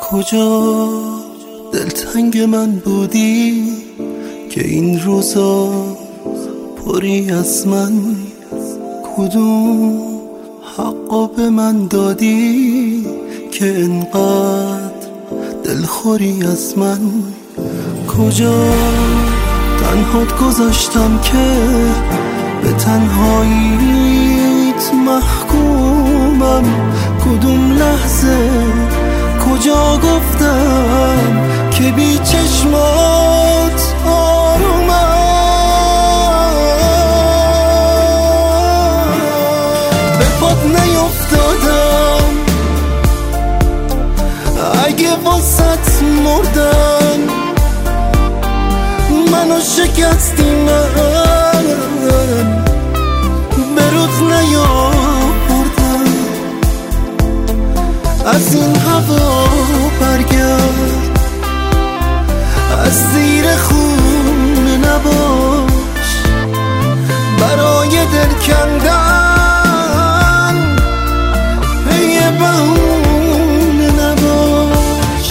کجا دلتنگ من بودی که این روزا پری از من؟ کدوم حقا به من دادی که انقدر دلخوری از من؟ کجا تنهات گذاشتم که به تنهاییت محکومم؟ کدوم لحظه کجا گفتم که بی چشمات آرومم؟ به پات نیفتادم اگه واسط مردم، منو شکستی من به روت نیاوردم. از این هوا برگرد، از زیر خونه نباش، برای دل کندن پی بهونه نباش.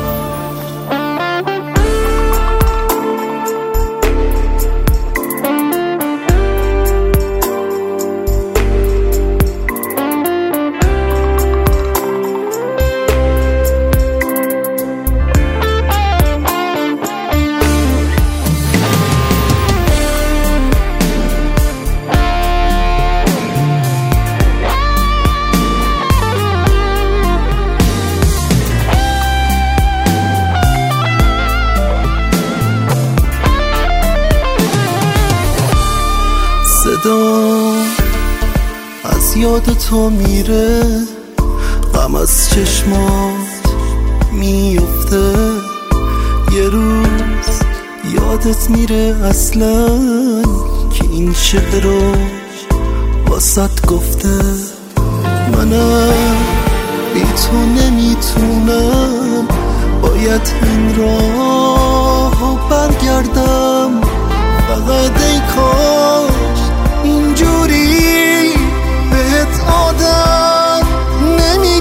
از یاد تو میره، غم از چشمات میفته، یه روز یادت میره اصلا که این شعر رو واسط گفته. منم بی تو نمیتونم، باید این راه برگردم. فقط ای کاش اینجوری بهت عادت نمی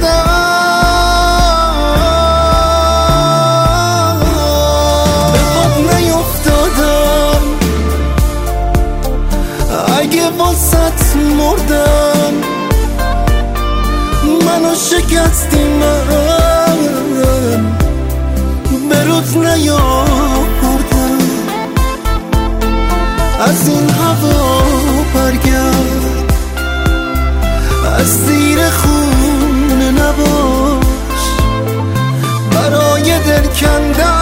کردم. به خود نیفتادم اگه واسط مردم، منو شکستی من به روت نیاوردم. از این هوا برگرد، از زیر خونه نباش، برای دل کندن